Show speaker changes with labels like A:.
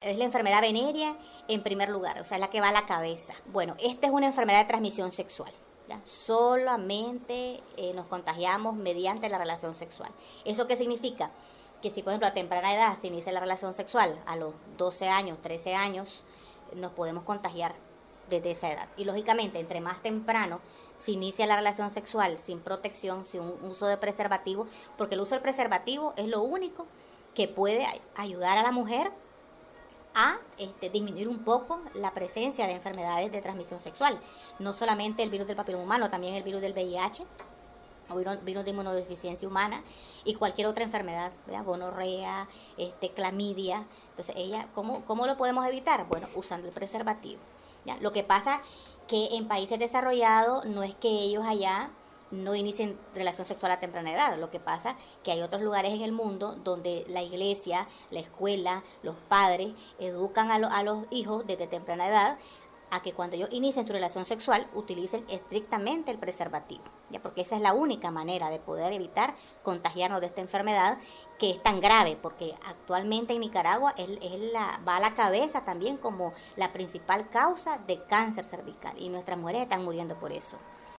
A: es la enfermedad venérea en primer lugar, o sea, es la que va a la cabeza. Bueno, esta es una enfermedad de transmisión sexual. ¿Ya? Solamente nos contagiamos mediante la relación sexual. ¿Eso qué significa? Que si, por ejemplo, a temprana edad se inicia la relación sexual, a los 12 años, 13 años, nos podemos contagiar desde esa edad. Y lógicamente, entre más temprano se inicia la relación sexual sin protección, sin un uso de preservativo, porque el uso del preservativo es lo único que puede ayudar a la mujer a disminuir un poco la presencia de enfermedades de transmisión sexual. No solamente el virus del papiloma humano, también el virus del VIH, o virus de inmunodeficiencia humana, y cualquier otra enfermedad, ¿verdad? Gonorrea, clamidia. Entonces, ¿cómo lo podemos evitar? Bueno, usando el preservativo. ¿Ya? Lo que pasa que en países desarrollados no es que ellos allá no inicien relación sexual a temprana edad. Lo que pasa que hay otros lugares en el mundo donde la iglesia, la escuela, los padres educan a los hijos desde temprana edad a que cuando ellos inicien su relación sexual utilicen estrictamente el preservativo, ¿ya? Porque esa es la única manera de poder evitar contagiarnos de esta enfermedad que es tan grave, porque actualmente en Nicaragua va a la cabeza también como la principal causa de cáncer cervical y nuestras mujeres están muriendo por eso.